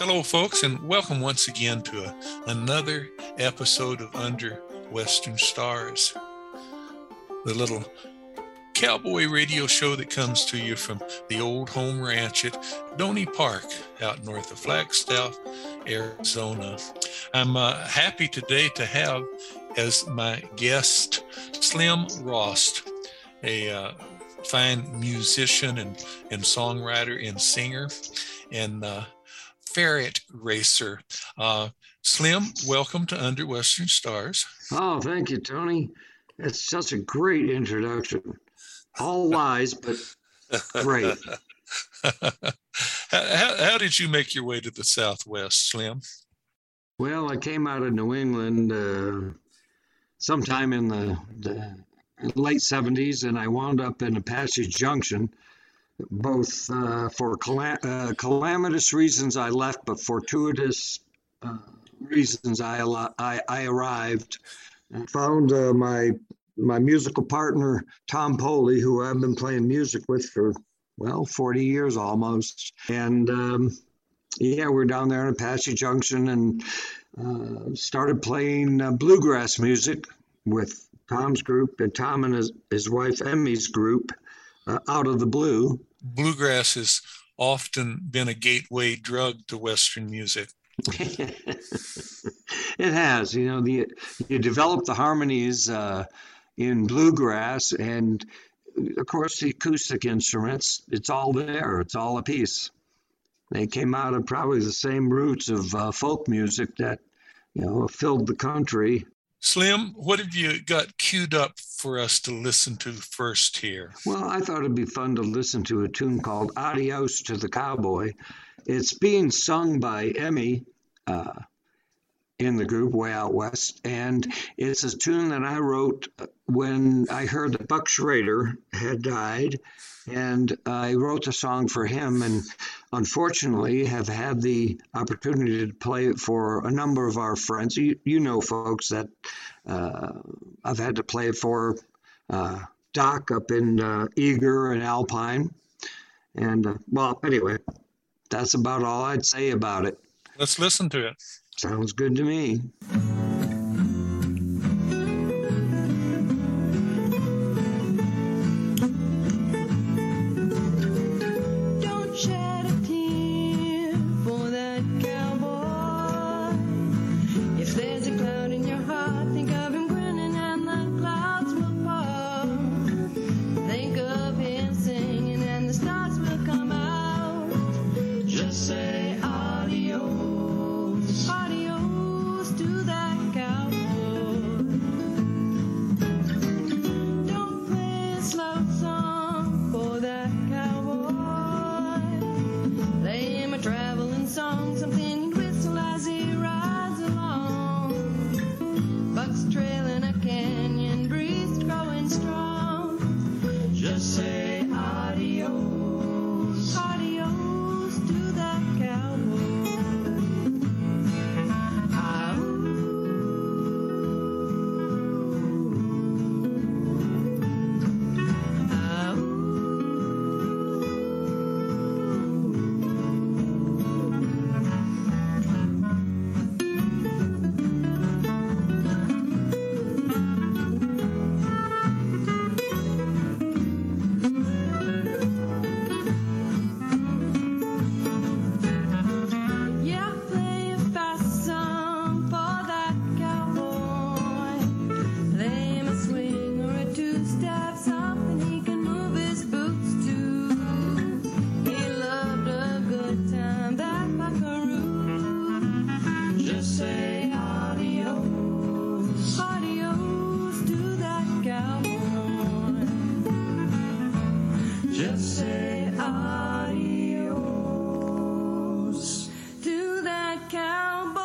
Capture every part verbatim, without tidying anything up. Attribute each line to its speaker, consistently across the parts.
Speaker 1: Hello, folks, and welcome once again to a, another episode of Under Western Stars, the little cowboy radio show that comes to you from the old home ranch at Doney Park out north of Flagstaff, Arizona. I'm uh, happy today to have as my guest Slim Rost, a uh, fine musician and, and songwriter and singer and uh, ferret racer. Uh, Slim, welcome to Under Western Stars.
Speaker 2: Oh, thank you, Tony. It's such a great introduction. All lies, but great.
Speaker 1: how, how did you make your way to the Southwest, Slim?
Speaker 2: Well, I came out of New England uh, sometime in the, the late seventies, and I wound up in Apache Junction, both uh, for calam- uh, calamitous reasons I left, but fortuitous uh, reasons I, al- I, I arrived. I found uh, my my musical partner, Tom Poley, who I've been playing music with for, well, forty years almost. And um, yeah, we're down there in Apache Junction and uh, started playing uh, bluegrass music with Tom's group and Tom and his, his wife Emmy's group, uh, Out of the Blue.
Speaker 1: Bluegrass has often been a gateway drug to Western music.
Speaker 2: It has, you know, the you develop the harmonies uh, in bluegrass, and of course the acoustic instruments. It's all there. It's all a piece. They came out of probably the same roots of uh, folk music that, you know, filled the country.
Speaker 1: Slim, what have you got queued up for us to listen to first here?
Speaker 2: Well, I thought it'd be fun to listen to a tune called Adios to the Cowboy. It's being sung by Emmy uh, in the group Way Out West, and it's a tune that I wrote when I heard that Buck Schrader had died, and I wrote the song for him, and unfortunately have had the opportunity to play it for a number of our friends. You, you know, folks, that uh, I've had to play it for uh, Doc up in uh, Eager and Alpine, and uh, well, anyway, that's about all I'd say about it.
Speaker 1: Let's listen to it.
Speaker 2: Sounds good to me.
Speaker 3: Don't shed a tear for that cowboy. If there's a cloud in your heart, think of him grinning and the clouds will part. Think of him singing and the stars will come out. Just say adios, adios to that cowboy. Don't play a slow song for that cowboy. Play him a traveling song, something he'd whistle as he rides along. Bucks trailing a canyon, breeze growing strong. Just say adios, adios to that cowboy. Ah, ooh. Ah, yeah, play a fast song for that cowboy. Play him a swing or a two-step, something he can move his boots to. He loved a good time, that buckaroo. Just say adios, adios to that cowboy. Just say adios to that cowboy.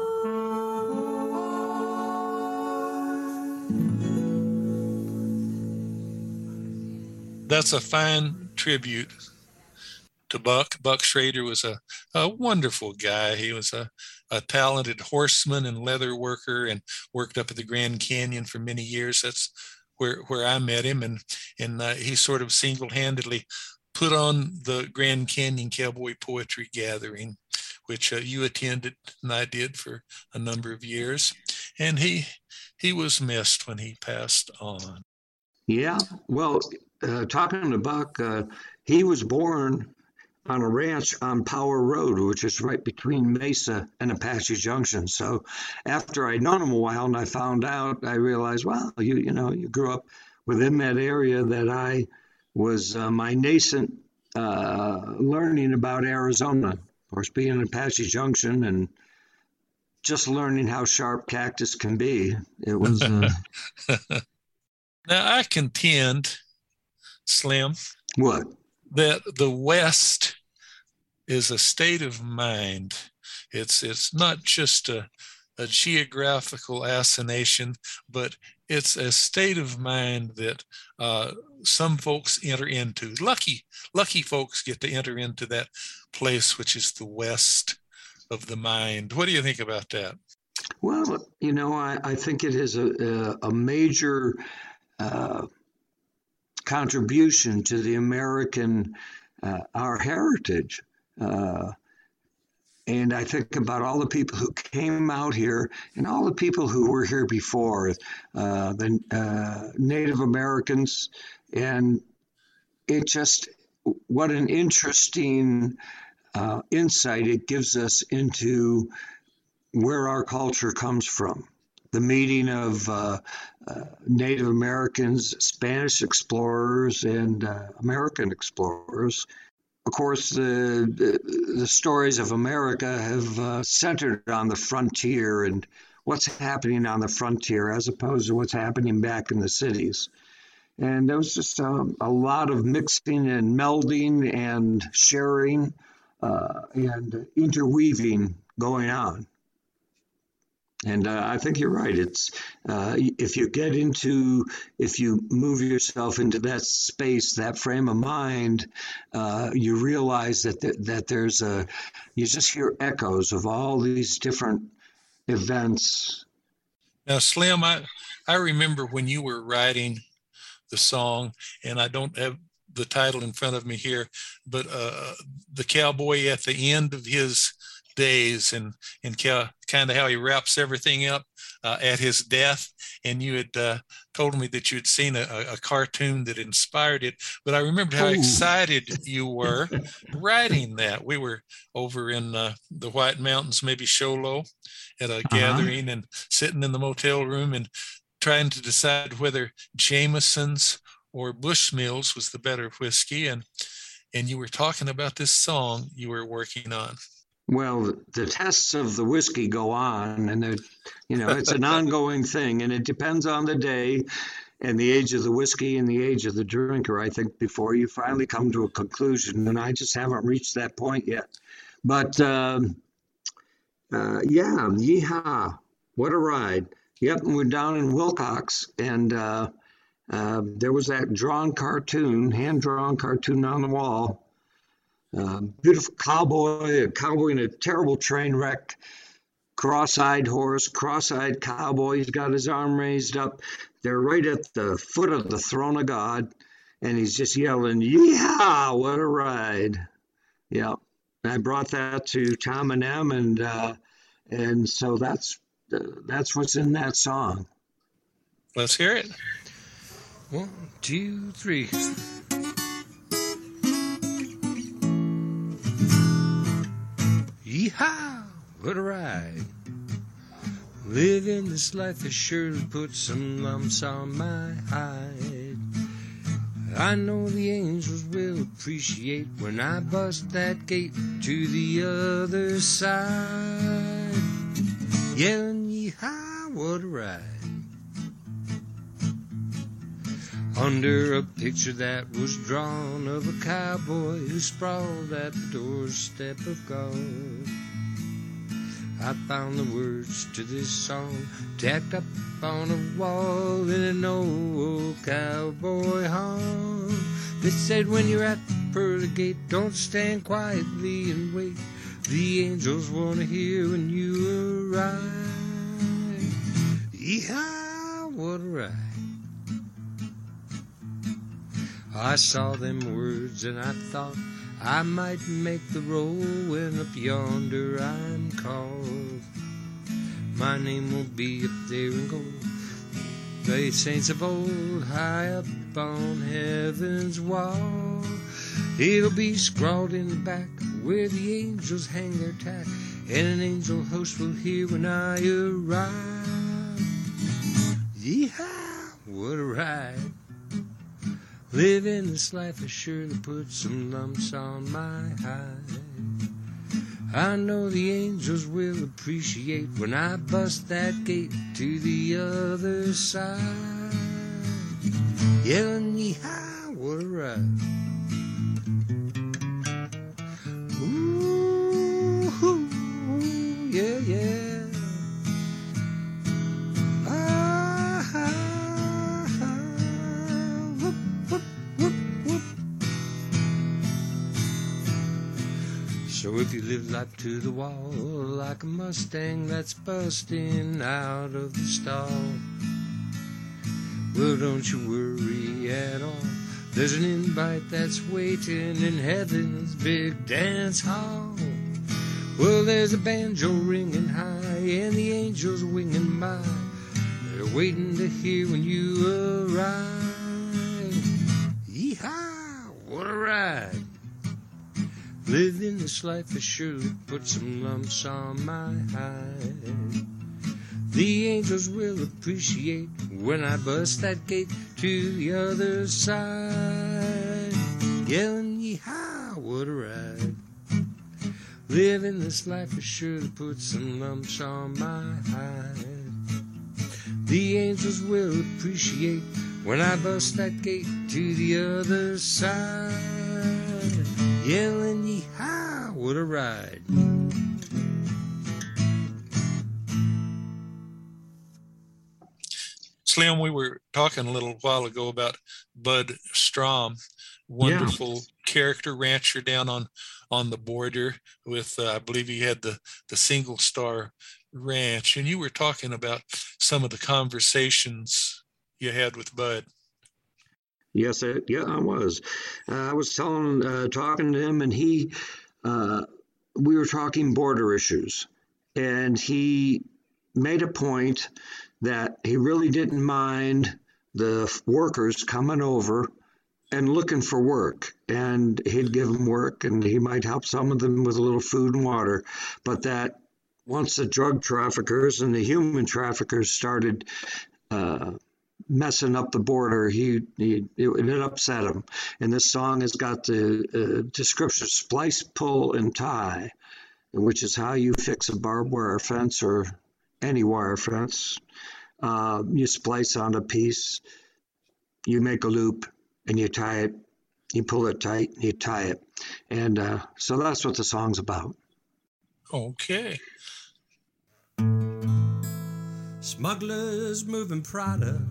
Speaker 1: That's a fine tribute to Buck. Buck Schrader was a, a wonderful guy. He was a, a talented horseman and leather worker and worked up at the Grand Canyon for many years. That's where where I met him, and and uh, he sort of single-handedly put on the Grand Canyon Cowboy Poetry Gathering, which uh, you attended and I did for a number of years. And he he was missed when he passed on.
Speaker 2: Yeah, well, uh, talking to Buck, uh, he was born on a ranch on Power Road, which is right between Mesa and Apache Junction. So after I'd known him a while and I found out, I realized, well, you you know, you grew up within that area that I was uh, my nascent uh, learning about Arizona. Of course, being in Apache Junction and just learning how sharp cactus can be. It was. Uh...
Speaker 1: Now, I contend, Slim,
Speaker 2: what?
Speaker 1: That the West is a state of mind. It's it's not just a, a geographical assignation, but it's a state of mind that uh, some folks enter into. Lucky, lucky folks get to enter into that place, which is the West of the mind. What do you think about that?
Speaker 2: Well, you know, I, I think it is a, a, a major uh, contribution to the American, uh, our heritage. Uh, and I think about all the people who came out here and all the people who were here before, uh, the uh, Native Americans, and it just, what an interesting uh, insight it gives us into where our culture comes from. The meeting of uh, uh, Native Americans, Spanish explorers, and uh, American explorers. Of course, the, the, the stories of America have uh, centered on the frontier and what's happening on the frontier as opposed to what's happening back in the cities. And there was just um, a lot of mixing and melding and sharing uh, and interweaving going on. And uh, I think you're right. It's uh, if you get into, if you move yourself into that space, that frame of mind, uh, you realize that th- that there's a, you just hear echoes of all these different events.
Speaker 1: Now, Slim, I, I remember when you were writing the song, and I don't have the title in front of me here, but uh, the cowboy at the end of his days and and kind of how he wraps everything up uh, at his death. And you had uh, told me that you had seen a, a cartoon that inspired it. But I remembered how
Speaker 2: Ooh.
Speaker 1: excited you were writing that. We were over in uh, the White Mountains, maybe Show Low, at a uh-huh. gathering and sitting in the motel room and trying to decide whether Jameson's or Bushmills was the better whiskey. And and you were talking about this song you were working on.
Speaker 2: Well, the tests of the whiskey go on, and you know it's an ongoing thing, and it depends on the day and the age of the whiskey and the age of the drinker, I think, before you finally come to a conclusion, and I just haven't reached that point yet. But, um, uh, yeah, yeehaw, what a ride. Yep, and we're down in Wilcox, and uh, uh, there was that drawn cartoon, hand-drawn cartoon on the wall. Uh, beautiful cowboy, a cowboy in a terrible train wreck, cross-eyed horse, cross-eyed cowboy. He's got his arm raised up. They're right at the foot of the throne of God, and he's just yelling, "Yeah, what a ride!" Yeah, I brought that to Tom and Em, and uh, and so that's uh, that's what's in that song.
Speaker 1: Let's hear it.
Speaker 4: One, two, three. Yeehaw, what a ride. Living this life has surely put some lumps on my hide. I know the angels will appreciate when I bust that gate to the other side. Yelling yeehaw, what a ride. Under a picture that was drawn of a cowboy who sprawled at the doorstep of God, I found the words to this song tacked up on a wall in an old cowboy home that said, when you're at the pearly gate, don't stand quietly and wait. The angels want to hear when you arrive. Yeehaw, what a ride. I saw them words and I thought I might make the roll when up yonder I'm called. My name will be up there in gold. The saints of old, high up on heaven's wall. It'll be scrawled in the back where the angels hang their tack, and an angel host will hear when I arrive. Yeehaw, what a ride. Living this life has surely put some lumps on my hide. I know the angels will appreciate when I bust that gate to the other side. Yelling yeehaw, what a ride. Ooh, yeah, yeah. Ah, ah, ah, whoop, whoop, whoop, whoop. So if you live life to the wall like a Mustang that's busting out of the stall, well, don't you worry at all. There's an invite that's waiting in heaven's big dance hall. Well, there's a banjo ringing high and the angels winging by. They're waiting to hear when you arrive. Yeehaw, what a ride. Living this life has surely put some lumps on my hide. The angels will appreciate when I bust that gate to the other side. Yelling yeehaw, what a ride. Living this life has surely put some lumps on my hide. The angels will appreciate when I bust that gate to the other side. Yelling yeehaw, what a ride.
Speaker 1: Slim, we were talking a little while ago about Bud Strom, wonderful yeah. character rancher down on, on the border with, uh, I believe he had the, the Single Star Ranch. And you were talking about some of the conversations you had with Bud.
Speaker 2: Yes, I, yeah, I was. Uh, I was telling, uh, talking to him, and he, uh, we were talking border issues, and he made a point that he really didn't mind the workers coming over and looking for work, and he'd give them work, and he might help some of them with a little food and water, but that once the drug traffickers and the human traffickers started uh, messing up the border, he, he it, it upset him. And this song has got the uh, description, splice, pull, and tie, which is how you fix a barbed wire fence or any wire fence. Uh, you splice on a piece, you make a loop, and you tie it, you pull it tight, you tie it. And uh, so that's what the song's about.
Speaker 1: Okay.
Speaker 4: Smugglers moving product.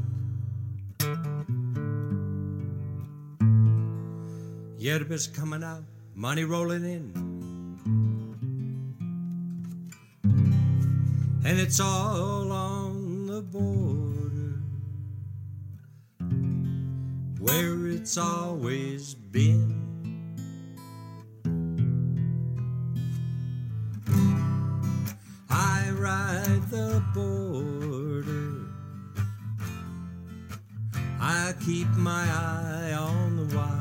Speaker 4: Yerbis coming out, money rolling in. And it's all on the border, where it's always been. I ride the border, I keep my eye on the wire.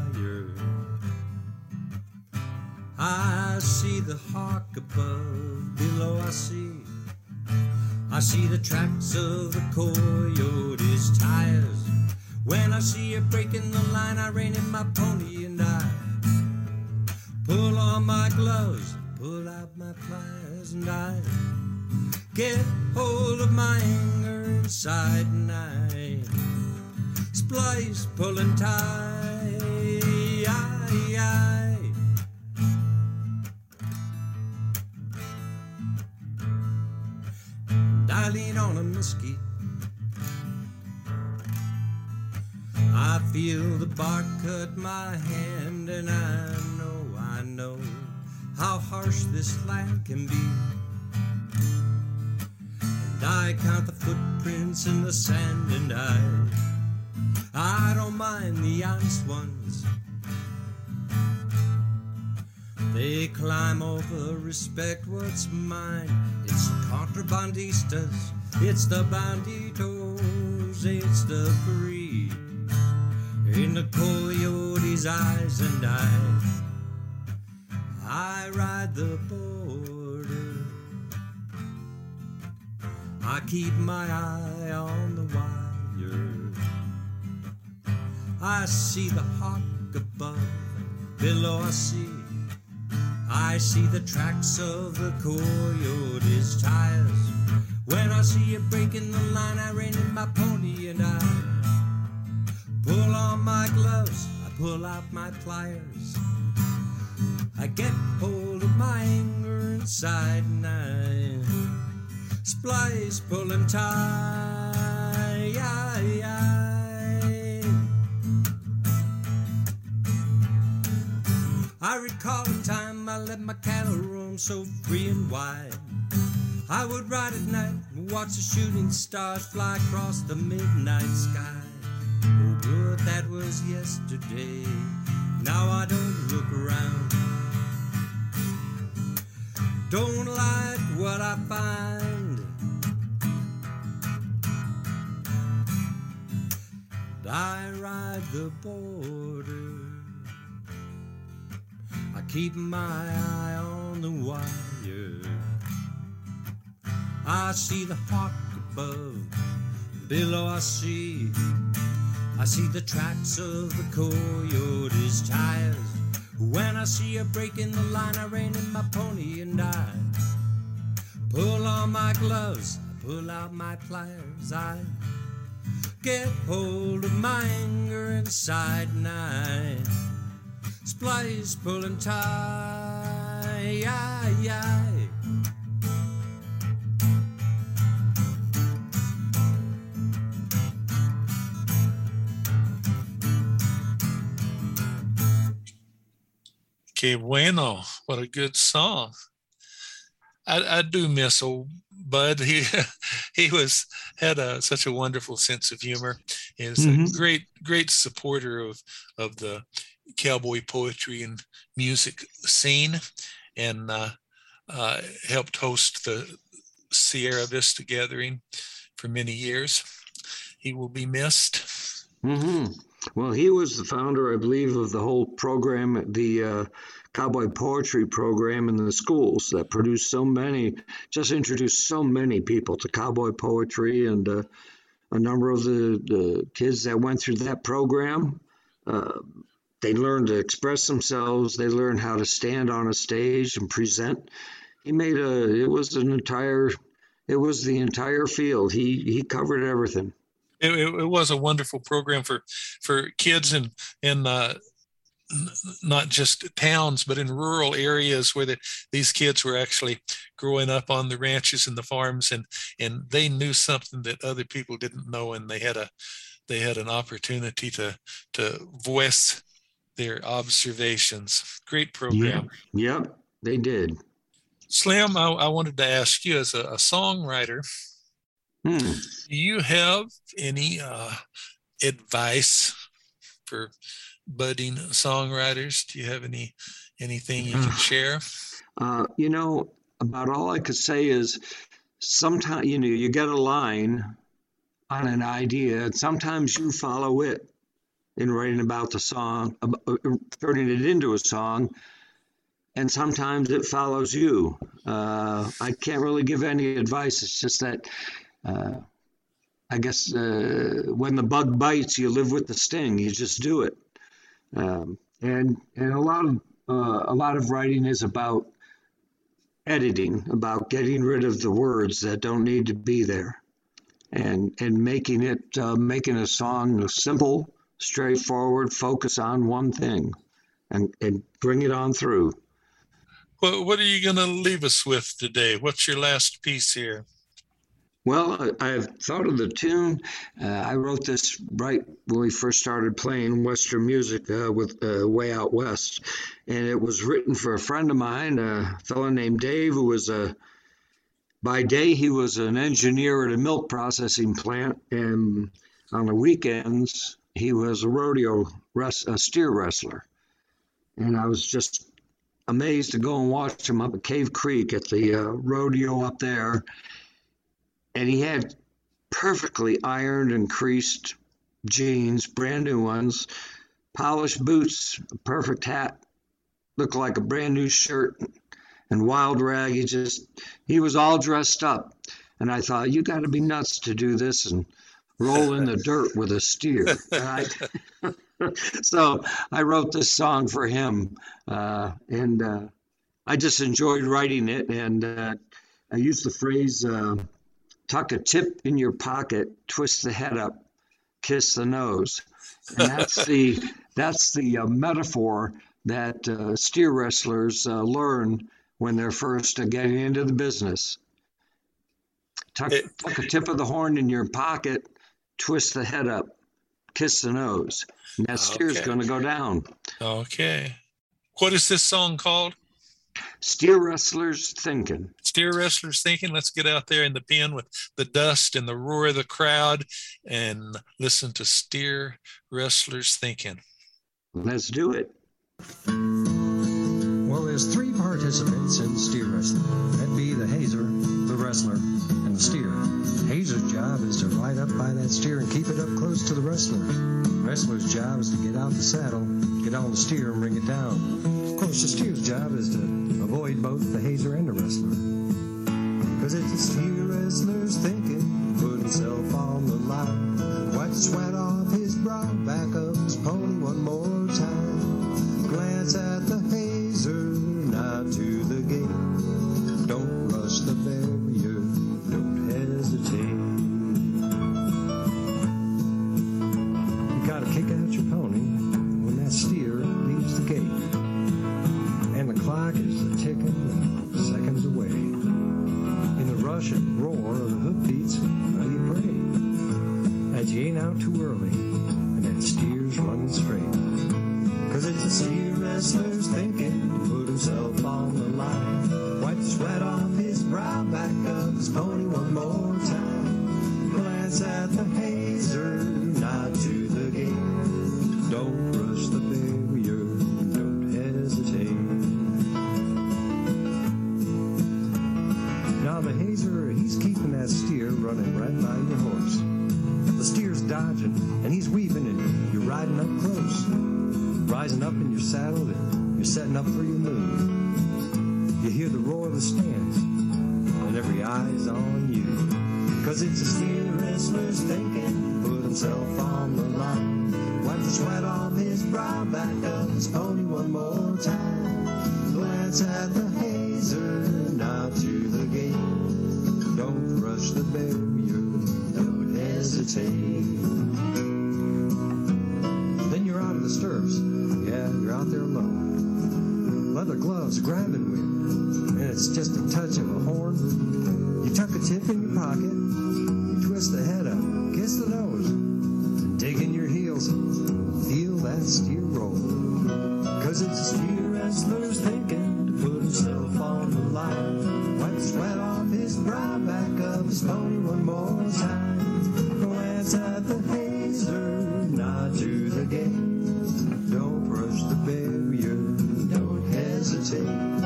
Speaker 4: I see the hawk above, below I see I see the tracks of the coyote's tires. When I see it breaking the line, I rein in my pony and I pull on my gloves, pull out my pliers, and I get hold of my anger inside, and I splice, pull, and tie. I, I, I lean on a mesquite. I feel the bark cut my hand, and I know, I know how harsh this land can be. And I count the footprints in the sand, and I, I don't mind the honest ones. They climb over, respect what's mine. It's the contrabandistas, it's the banditos, it's the greed in the coyote's eyes, and I, I ride the border. I keep my eye on the wire. I see the hawk above, below I see, I see the tracks of the coyote's tires. When I see it breaking the line, I rein in my pony and I pull on my gloves, I pull out my pliers. I get hold of my anger inside and I splice, pull and tie. I, I, I recall a time I let my cattle roam so free and wide. I would ride at night and watch the shooting stars fly across the midnight sky. Oh, but that was yesterday. Now I don't look around. Don't like what I find. I ride the border. I keep my eye on the wire. I see the hawk above, below I see, I see the tracks of the coyote's tires. When I see a break in the line, I rein in my pony and I pull on my gloves, I pull out my pliers. I get hold of my anger inside and I splice, pull and tie. I, I.
Speaker 1: Que bueno. What a good song. I, I do miss old Bud. He he was had a, such a wonderful sense of humor. He's mm-hmm. a great, great supporter of, of the cowboy poetry and music scene, and uh, uh, helped host the Sierra Vista Gathering for many years. He will be missed.
Speaker 2: Mm-hmm. Well, he was the founder, I believe, of the whole program, the uh, Cowboy Poetry program in the schools that produced so many, just introduced so many people to cowboy poetry, and uh, a number of the, the kids that went through that program, uh, they learned to express themselves. They learned how to stand on a stage and present. He made a, it was an entire, it was the entire field. He he covered everything.
Speaker 1: It, it, it was a wonderful program for, for kids in, in uh, n- not just towns, but in rural areas where the, these kids were actually growing up on the ranches and the farms, and, and they knew something that other people didn't know, and they had a they had an opportunity to to voice their observations. Great program.
Speaker 2: Yeah, yep, they did.
Speaker 1: Slim, I, I wanted to ask you, as a, a songwriter, Hmm. do you have any uh, advice for budding songwriters? Do you have any anything you can share?
Speaker 2: Uh, you know, about all I could say is sometimes, you know, you get a line on an idea, and sometimes you follow it in writing about the song, turning it into a song, and sometimes it follows you. Uh, I can't really give any advice. It's just that Uh, I guess uh, when the bug bites, you live with the sting. You just do it, um, and and a lot of uh, a lot of writing is about editing, about getting rid of the words that don't need to be there, and and making it uh, making a song simple, straightforward, focus on one thing, and and bring it on through.
Speaker 1: Well, what are you going to leave us with today? What's your last piece here?
Speaker 2: Well, I've thought of the tune. Uh, I wrote this right when we first started playing Western music uh, with uh, Way Out West. And it was written for a friend of mine, a fellow named Dave, who was a, by day, he was an engineer at a milk processing plant. And on the weekends, he was a rodeo, res- a steer wrestler. And I was just amazed to go and watch him up at Cave Creek at the uh, rodeo up there. And he had perfectly ironed and creased jeans, brand new ones, polished boots, a perfect hat, looked like a brand new shirt, and wild rag. He just, he was all dressed up. And I thought, you got to be nuts to do this and roll in the dirt with a steer. Right? So I wrote this song for him, uh, and uh, I just enjoyed writing it. And uh, I used the phrase, uh, tuck a tip in your pocket, twist the head up, kiss the nose. And that's the, that's the uh, metaphor that uh, steer wrestlers uh, learn when they're first uh, getting into the business. Tuck, tuck a tip of the horn in your pocket, twist the head up, kiss the nose. And that steer's
Speaker 1: Okay.
Speaker 2: going to go down.
Speaker 1: Okay. What is this song called?
Speaker 2: Steer wrestlers thinking.
Speaker 1: Steer Wrestlers Thinking. Let's get out there in the pen with the dust and the roar of the crowd and listen to Steer Wrestlers Thinking.
Speaker 2: Let's do it.
Speaker 5: Well, there's three participants in steer wrestling. That'd be the hazer, the wrestler, and the steer. Hazer's job is to ride up by that steer and keep it up close to the wrestler. Wrestler's job is to get out the saddle, get on the steer, and bring it down. Of course, the steer's job is to avoid both the hazer and the wrestler. Cause it's the steer wrestler's thinking, put himself on the line, wipe the sweat off his brow, back up his pony one more time, glance at the hazer, nod to the gate, don't rush the barrier, don't hesitate. You gotta kick out your pony when that steer leaves the gate, and the clock is ticking seconds away. In the rush and roar of the hoofbeats, how you pray that you ain't out too early and that steer's running straight. Cause it's a steer wrestler's thinking to put himself on the line, wipe the sweat off his brow, back up his pony one more time, glance at the hazer, nod to the gate, don't rush the barrier, don't hesitate. Now the hazer, he's keeping that steer running right by your horse. The steer's dodging and he's weaving and you're riding up close, rising up in your saddle and you're setting up for your move. You hear the roar of the stands and every eye's on you. Cause it's a steer wrestler's thinking, put himself on the line, wipe the sweat off his brow, back up his pony one more time, glance at the hazer, nod to the gate, don't rush the barrier, don't hesitate. Then you're out of the stirrups, yeah, you're out there alone, leather gloves grabbing with, and it's just a touch of a horn. You tuck a tip in your pocket, you twist the head up, kiss the nose, and dig in your heels, feel that steer roll. Cause it's a steer wrestler's thinking to put himself on the line, wipe the sweat off his brow, back up his pony one more time, glance at the hazer, nod to the gate, don't rush the barrier, don't hesitate.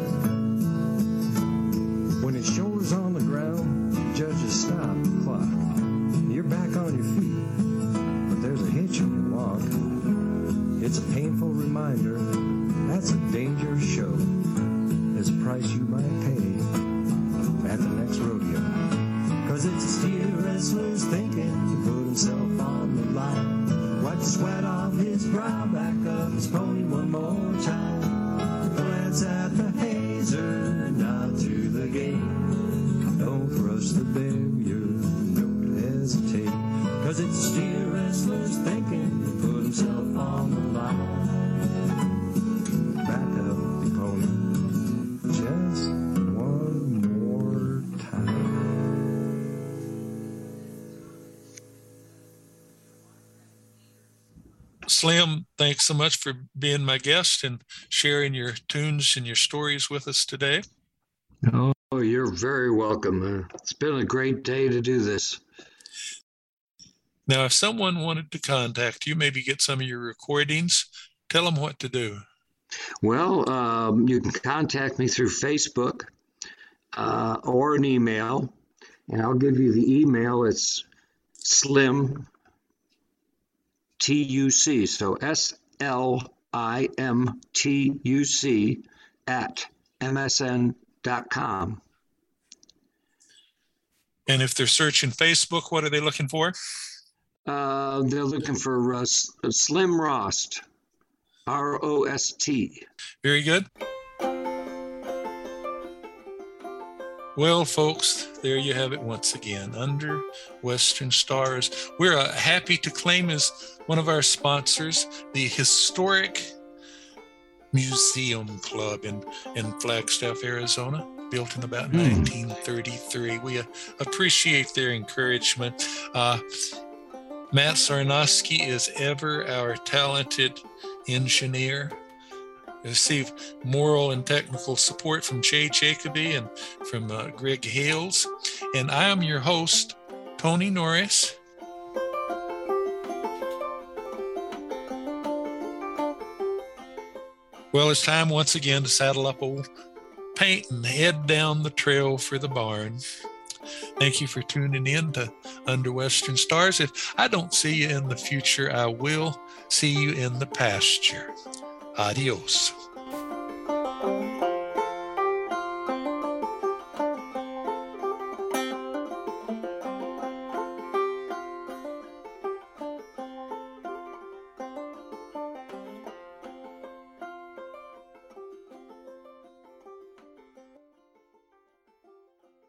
Speaker 5: When his shoulder's on the ground, judges stop the clock. You're back on your feet, but there's a hitch in your walk. It's a painful reminder, that's a dangerous show. There's a price you might pay at the next rodeo. Cause it's a steer wrestler's thinking to put himself on the line, wipe the sweat off his brow, back up his pony one more time, glance at the hazer, nod to the gate, don't rush the barrier, don't hesitate. Cause it's a steer wrestler's thinking to put himself on the line, back up the pony just one more time.
Speaker 1: Slim, thanks so much for being my guest and sharing your tunes and your stories with us today.
Speaker 2: Oh, you're very welcome. Uh, it's been a great day to do this.
Speaker 1: Now, if someone wanted to contact you, maybe get some of your recordings, tell them what to do.
Speaker 2: Well, um, you can contact me through Facebook uh, or an email, and I'll give you the email. It's Slim T U C, so S L I M T U C at M S N dot com.
Speaker 1: And if they're searching Facebook, what are they looking for?
Speaker 2: Uh, they're looking for uh, Slim Rost, R O S T.
Speaker 1: Very good. Well, folks, there you have it once again, Under Western Stars. We're uh, happy to claim as one of our sponsors the Historic Museum Club in, in Flagstaff, Arizona, built in about mm. nineteen thirty-three. We uh, appreciate their encouragement. Uh, Matt Sarnoski is ever our talented engineer. Receive moral and technical support from Jay Jacoby and from uh, Greg Hales. And I am your host, Tony Norris. Well, it's time once again to saddle up old paint and head down the trail for the barn. Thank you for tuning in to Under Western Stars. If I don't see you in the future, I will see you in the pasture. Adios.